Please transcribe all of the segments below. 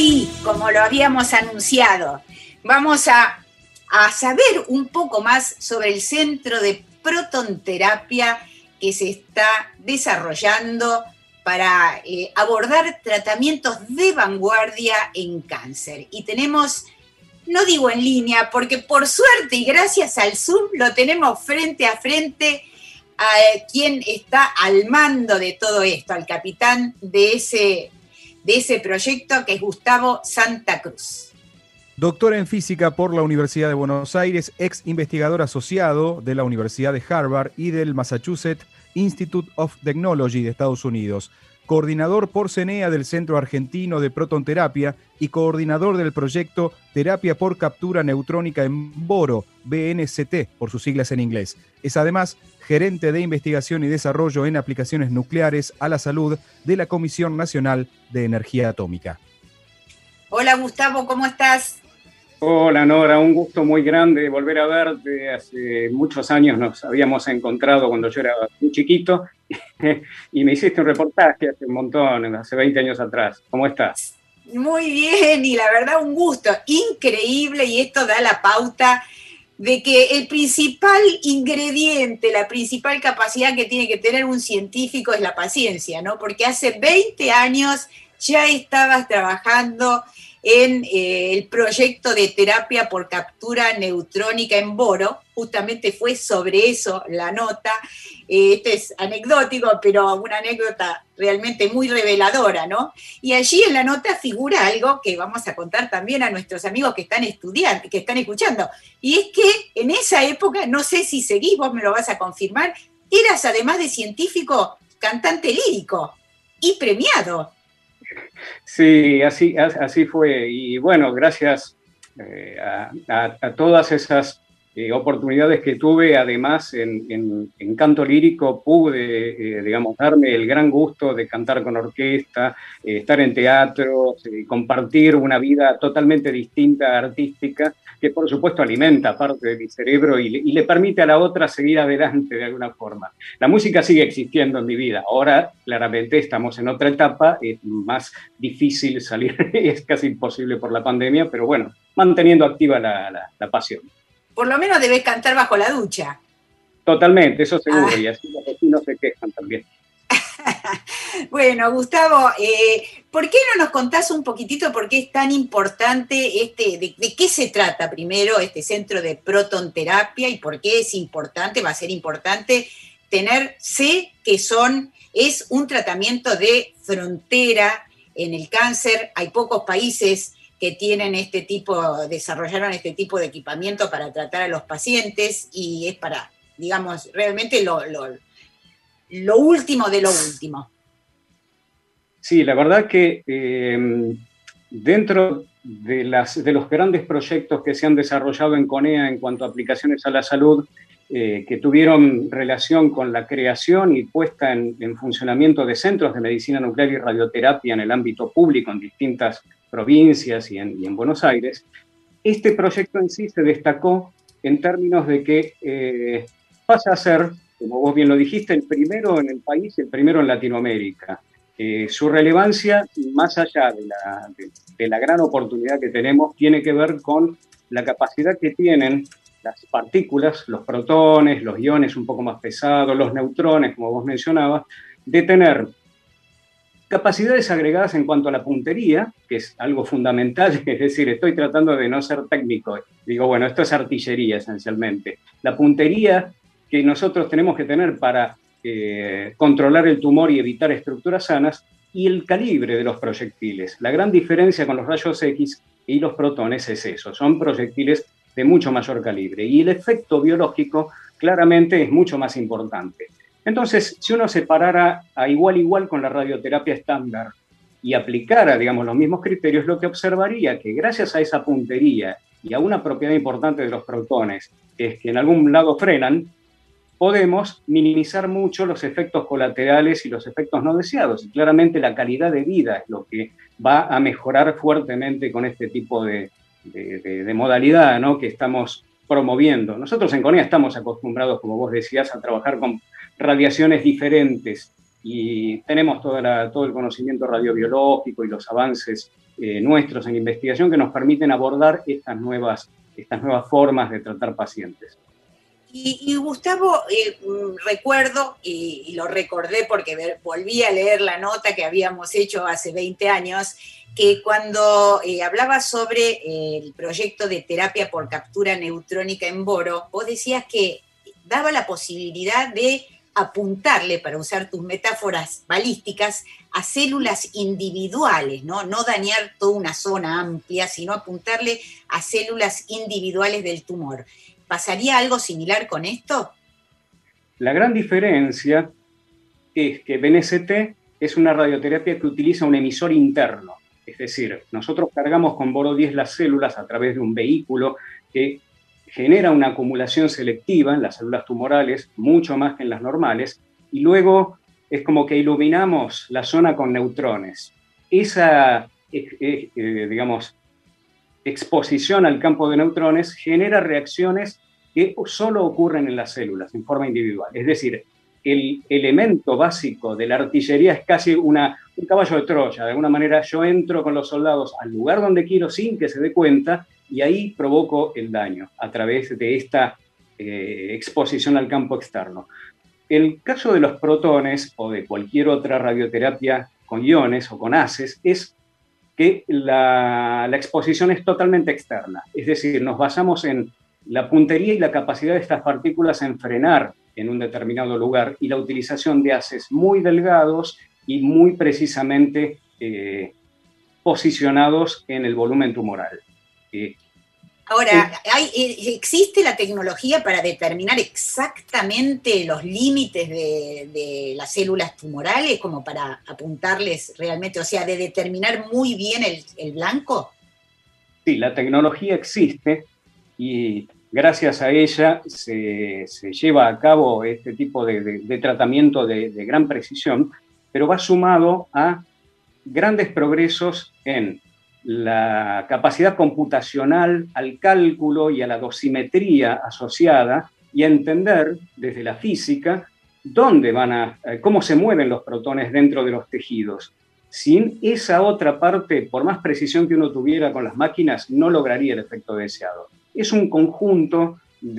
sí, como lo habíamos anunciado, vamos a saber un poco más sobre el centro de protonterapia que se está desarrollando para abordar tratamientos de vanguardia en cáncer. Y tenemos, no digo en línea, porque por suerte y gracias al Zoom lo tenemos frente a frente a quien está al mando de todo esto, al capitán de ese proyecto, que es Gustavo Santa Cruz. Doctor en física por la Universidad de Buenos Aires, ex investigador asociado de la Universidad de Harvard y del Massachusetts Institute of Technology de Estados Unidos, coordinador por CENEA del Centro Argentino de Protonterapia y coordinador del proyecto Terapia por Captura Neutrónica en Boro, BNCT por sus siglas en inglés. Es además gerente de investigación y desarrollo en aplicaciones nucleares a la salud de la Comisión Nacional de Energía Atómica. Hola Gustavo, ¿cómo estás? Hola Nora, un gusto muy grande volver a verte. Hace muchos años nos habíamos encontrado cuando yo era muy chiquito y me hiciste un reportaje hace un montón, hace 20 años atrás. ¿Cómo estás? Muy bien, y la verdad un gusto increíble, y esto da la pauta de que el principal ingrediente, la principal capacidad que tiene que tener un científico es la paciencia, ¿no? Porque hace 20 años ya estabas trabajando en el proyecto de terapia por captura neutrónica en Boro. Justamente fue sobre eso la nota. Este es anecdótico, pero una anécdota realmente muy reveladora, ¿no? Y allí en la nota figura algo que vamos a contar también a nuestros amigos que están estudiando, que están escuchando. Y es que en esa época, no sé si seguís, vos me lo vas a confirmar, eras, además de científico, cantante lírico y premiado. Sí, así fue. Y bueno, gracias a todas esas oportunidades que tuve, además en canto lírico pude, digamos, darme el gran gusto de cantar con orquesta, estar en teatros, compartir una vida totalmente distinta, artística, que por supuesto alimenta parte de mi cerebro y le permite a la otra seguir adelante de alguna forma. La música sigue existiendo en mi vida. Ahora, claramente, estamos en otra etapa, es más difícil salir, es casi imposible por la pandemia, pero bueno, manteniendo activa la pasión. Por lo menos debes cantar bajo la ducha. Totalmente, eso seguro, y así los vecinos se quejan también. Bueno, Gustavo, ¿por qué no nos contás un poquitito por qué es tan importante de qué se trata primero este centro de protonterapia y por qué es importante, va a ser importante sé que es un tratamiento de frontera en el cáncer? Hay pocos países que tienen desarrollaron este tipo de equipamiento para tratar a los pacientes, y es para, digamos, realmente lo último de lo último. Sí, la verdad que dentro de los grandes proyectos que se han desarrollado en CONEA en cuanto a aplicaciones a la salud, que tuvieron relación con la creación y puesta en funcionamiento de centros de medicina nuclear y radioterapia en el ámbito público en distintas provincias y en Buenos Aires, este proyecto en sí se destacó en términos de que pasa a ser, como vos bien lo dijiste, el primero en el país y el primero en Latinoamérica. Su relevancia, más allá de la gran oportunidad que tenemos, tiene que ver con la capacidad que tienen las partículas, los protones, los iones un poco más pesados, los neutrones, como vos mencionabas, de tener capacidades agregadas en cuanto a la puntería, que es algo fundamental, es decir, estoy tratando de no ser técnico, digo, bueno, esto es artillería esencialmente. La puntería que nosotros tenemos que tener para controlar el tumor y evitar estructuras sanas, y el calibre de los proyectiles. La gran diferencia con los rayos X y los protones es eso, son proyectiles de mucho mayor calibre, y el efecto biológico claramente es mucho más importante. Entonces, si uno se parara a igual con la radioterapia estándar y aplicara, digamos, los mismos criterios, lo que observaría que gracias a esa puntería y a una propiedad importante de los protones, que es que en algún lado frenan, podemos minimizar mucho los efectos colaterales y los efectos no deseados. Y claramente la calidad de vida es lo que va a mejorar fuertemente con este tipo de modalidad, ¿no?, que estamos promoviendo. Nosotros en CONEA estamos acostumbrados, como vos decías, a trabajar con radiaciones diferentes y tenemos todo el conocimiento radiobiológico y los avances nuestros en investigación que nos permiten abordar estas nuevas formas de tratar pacientes. Y Gustavo, recuerdo, y lo recordé porque volví a leer la nota que habíamos hecho hace 20 años, que cuando hablabas sobre el proyecto de terapia por captura neutrónica en boro, vos decías que daba la posibilidad de apuntarle, para usar tus metáforas balísticas, a células individuales, ¿no? No dañar toda una zona amplia, sino apuntarle a células individuales del tumor. ¿Pasaría algo similar con esto? La gran diferencia es que BNCT es una radioterapia que utiliza un emisor interno. Es decir, nosotros cargamos con boro 10 las células a través de un vehículo que genera una acumulación selectiva en las células tumorales, mucho más que en las normales, y luego es como que iluminamos la zona con neutrones. Esa, digamos, exposición al campo de neutrones genera reacciones que solo ocurren en las células, en forma individual. Es decir, el elemento básico de la artillería es casi un caballo de Troya. De alguna manera yo entro con los soldados al lugar donde quiero sin que se dé cuenta y ahí provoco el daño a través de esta exposición al campo externo. El caso de los protones o de cualquier otra radioterapia con iones o con haces es que la exposición es totalmente externa. Es decir, nos basamos en la puntería y la capacidad de estas partículas en frenar en un determinado lugar y la utilización de haces muy delgados y muy precisamente posicionados en el volumen tumoral. Ahora, ¿existe la tecnología para determinar exactamente los límites de las células tumorales, como para apuntarles realmente, o sea, de determinar muy bien el blanco? Sí, la tecnología existe y gracias a ella se lleva a cabo este tipo de tratamiento de gran precisión, pero va sumado a grandes progresos en la capacidad computacional, al cálculo y a la dosimetría asociada y a entender desde la física cómo se mueven los protones dentro de los tejidos. Sin esa otra parte, por más precisión que uno tuviera con las máquinas, no lograría el efecto deseado. Es un conjunto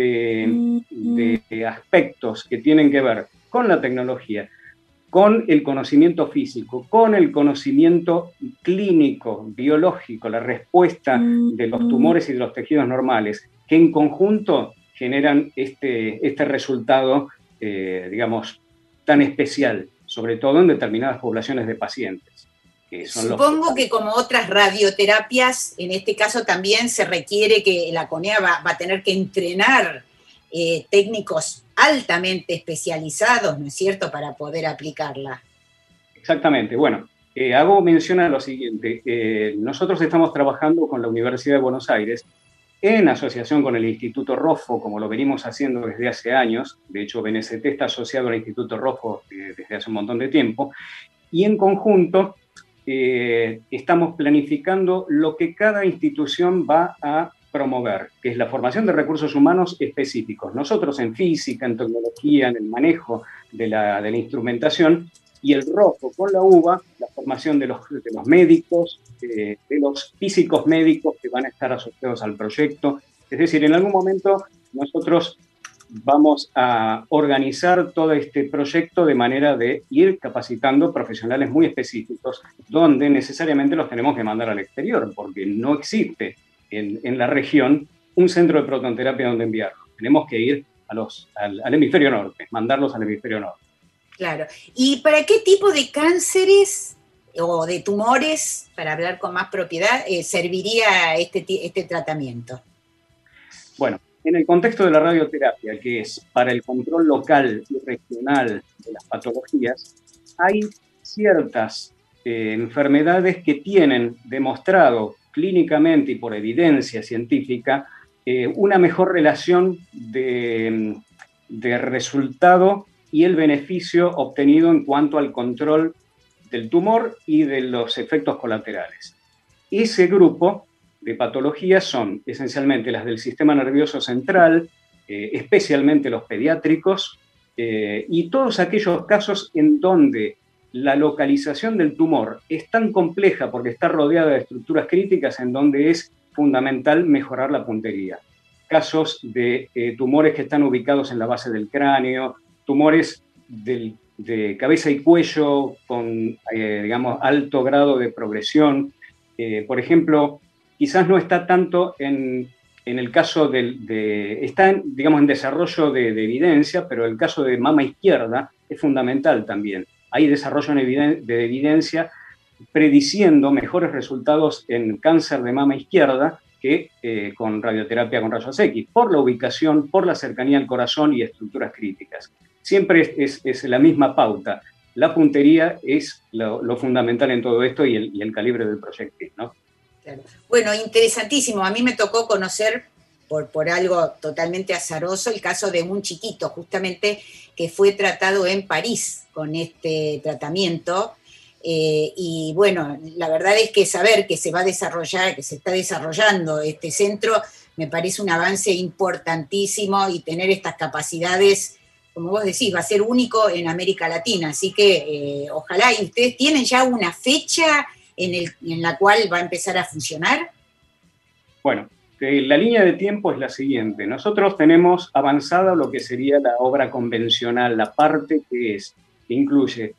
de aspectos que tienen que ver con la tecnología, con el conocimiento físico, con el conocimiento clínico, biológico, la respuesta de los tumores y de los tejidos normales, que en conjunto generan este resultado, digamos, tan especial, sobre todo en determinadas poblaciones de pacientes. Supongo que como otras radioterapias, en este caso también se requiere que la CONEA va a tener que entrenar técnicos altamente especializados, ¿no es cierto?, para poder aplicarla. Exactamente. Bueno, hago mención a lo siguiente. Nosotros estamos trabajando con la Universidad de Buenos Aires en asociación con el Instituto Roffo, como lo venimos haciendo desde hace años. De hecho, BNCT está asociado al Instituto Roffo desde hace un montón de tiempo. Y en conjunto estamos planificando lo que cada institución va a promover, que es la formación de recursos humanos específicos. Nosotros en física, en tecnología, en el manejo de la instrumentación, y el ROFO con la UBA, la formación de los médicos, de los físicos médicos que van a estar asociados al proyecto. Es decir, en algún momento nosotros vamos a organizar todo este proyecto de manera de ir capacitando profesionales muy específicos, donde necesariamente los tenemos que mandar al exterior, porque no existe en la región un centro de protonterapia donde enviarlos. Tenemos que ir al hemisferio norte, mandarlos al hemisferio norte. Claro. ¿Y para qué tipo de cánceres o de tumores, para hablar con más propiedad, serviría este tratamiento? Bueno, en el contexto de la radioterapia, que es para el control local y regional de las patologías, hay ciertas enfermedades que tienen demostrado clínicamente y por evidencia científica una mejor relación de resultado y el beneficio obtenido en cuanto al control del tumor y de los efectos colaterales. Ese grupo de patologías son esencialmente las del sistema nervioso central, especialmente los pediátricos, y todos aquellos casos en donde la localización del tumor es tan compleja porque está rodeada de estructuras críticas en donde es fundamental mejorar la puntería. Casos de tumores que están ubicados en la base del cráneo, tumores de cabeza y cuello con, digamos, alto grado de progresión. Por ejemplo, quizás no está tanto en el caso está, digamos, en desarrollo de evidencia, pero el caso de mama izquierda es fundamental también. Hay desarrollo de evidencia prediciendo mejores resultados en cáncer de mama izquierda que con radioterapia con rayos X, por la ubicación, por la cercanía al corazón y estructuras críticas. Siempre es la misma pauta. La puntería es lo fundamental en todo esto y el calibre del proyectil, ¿no? Claro. Bueno, interesantísimo. A mí me tocó conocer, por algo totalmente azaroso, el caso de un chiquito, justamente, que fue tratado en París con este tratamiento. Y bueno, la verdad es que saber que se va a desarrollar, que se está desarrollando este centro, me parece un avance importantísimo, y tener estas capacidades, como vos decís, va a ser único en América Latina. Así que ojalá. ¿Y ustedes tienen ya una fecha en la cual va a empezar a funcionar? Bueno, la línea de tiempo es la siguiente. Nosotros tenemos avanzada lo que sería la obra convencional, la parte que incluye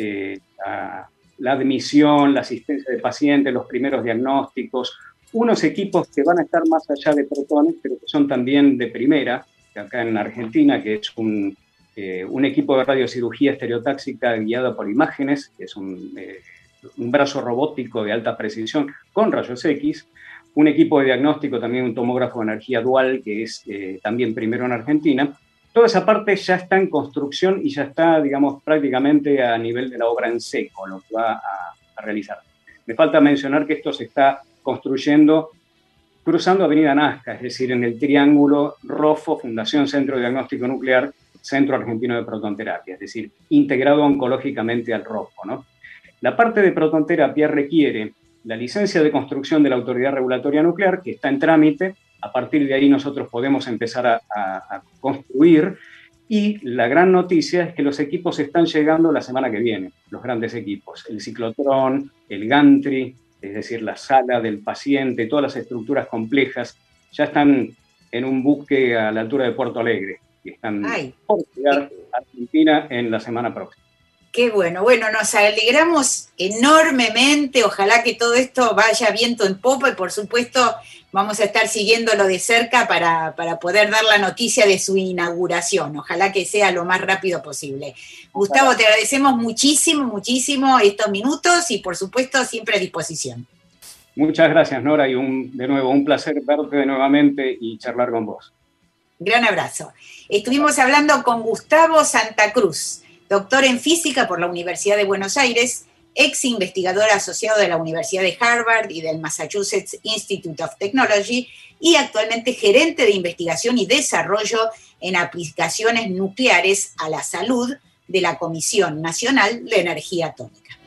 la admisión, la asistencia de pacientes, los primeros diagnósticos, unos equipos que van a estar más allá de protones, pero que son también de primera, que acá en Argentina, que es un equipo de radiocirugía estereotáxica guiada por imágenes, que es un brazo robótico de alta precisión con rayos X, un equipo de diagnóstico, también un tomógrafo de energía dual, que es también primero en Argentina. Toda esa parte ya está en construcción y ya está, digamos, prácticamente a nivel de la obra en seco, lo que va a realizar. Me falta mencionar que esto se está construyendo cruzando Avenida Nazca, es decir, en el triángulo ROFO, Fundación Centro de Diagnóstico Nuclear, Centro Argentino de Protonterapia, es decir, integrado oncológicamente al ROFO, ¿no? La parte de protonterapia requiere la licencia de construcción de la Autoridad Regulatoria Nuclear, que está en trámite. A partir de ahí nosotros podemos empezar a construir, y la gran noticia es que los equipos están llegando la semana que viene, los grandes equipos, el ciclotrón, el gantry, es decir, la sala del paciente, todas las estructuras complejas, ya están en un buque a la altura de Puerto Alegre, y están por llegar a Argentina en la semana próxima. Qué bueno. Bueno, nos alegramos enormemente. Ojalá que todo esto vaya viento en popa, y por supuesto vamos a estar siguiéndolo de cerca para poder dar la noticia de su inauguración. Ojalá que sea lo más rápido posible. Gustavo, te agradecemos muchísimo, muchísimo estos minutos, y por supuesto siempre a disposición. Muchas gracias, Nora, y de nuevo un placer verte nuevamente y charlar con vos. Gran abrazo. Estuvimos hablando con Gustavo Santa Cruz, doctor en física por la Universidad de Buenos Aires, ex investigador asociado de la Universidad de Harvard y del Massachusetts Institute of Technology, y actualmente gerente de investigación y desarrollo en aplicaciones nucleares a la salud de la Comisión Nacional de Energía Atómica.